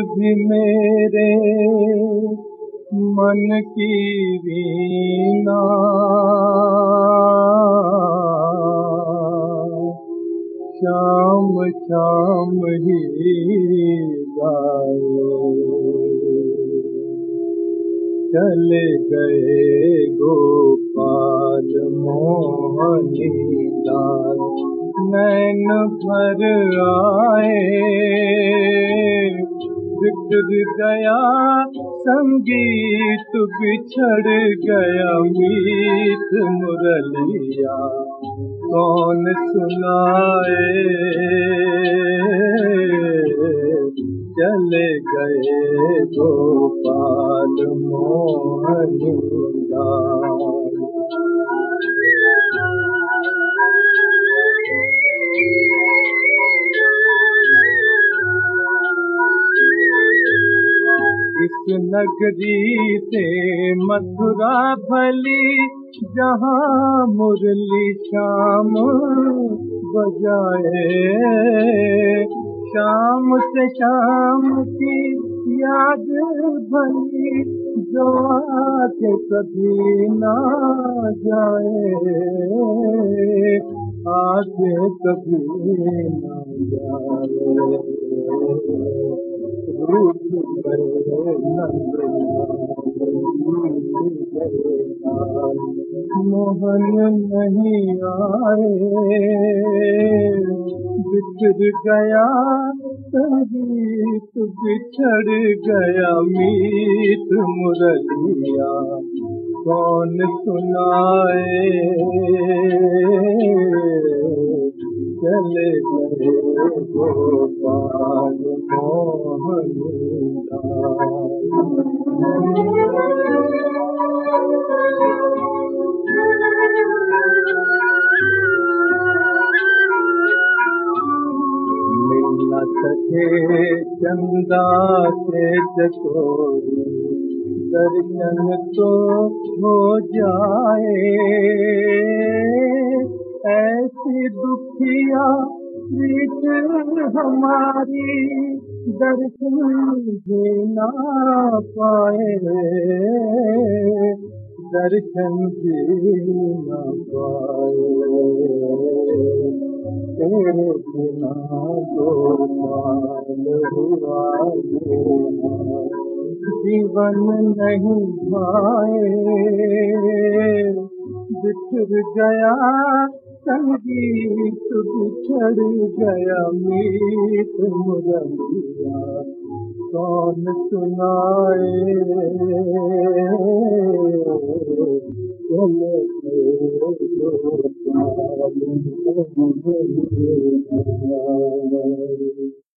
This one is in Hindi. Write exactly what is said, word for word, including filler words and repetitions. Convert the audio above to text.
भी मेरे मन की वीणा श्याम श्याम ही गाए। चले गए गोपाल मोहनी लाल, नैन भर आए। बिखर गया संगीत, बिछड़ गया मीत मुरलिया, कौन सुनाए। चले गए गोपाल मोहनी लाल। इस नगरी से मथुरा भली, जहाँ मुरली श्याम बजाए। शाम से शाम की याद भली, जो आके कभी ना जाए, आके कभी ना जाए। रूठ गए मोहन नहीं आए। बिछड़ गया संगीत, बिछड़ गया मीत मुरलिया, कौन सुनाए। चले गए गोपाल मोहनी लाल। मिल न सके चंदा से चकोरी, दर्शन तो हो जाए। ऐसी दुखिया प्रीत हमारी, दर्शन भी ना पाए। दर्शन भी ना पाए। तेरे बिना गोपाल हुआ जीवन नहीं भाए। बिछड़ गया संगीत, बिछड़ गया मीत मुरलिया, कौन सुनाए। चले गए गोपाल मोहनी लाल।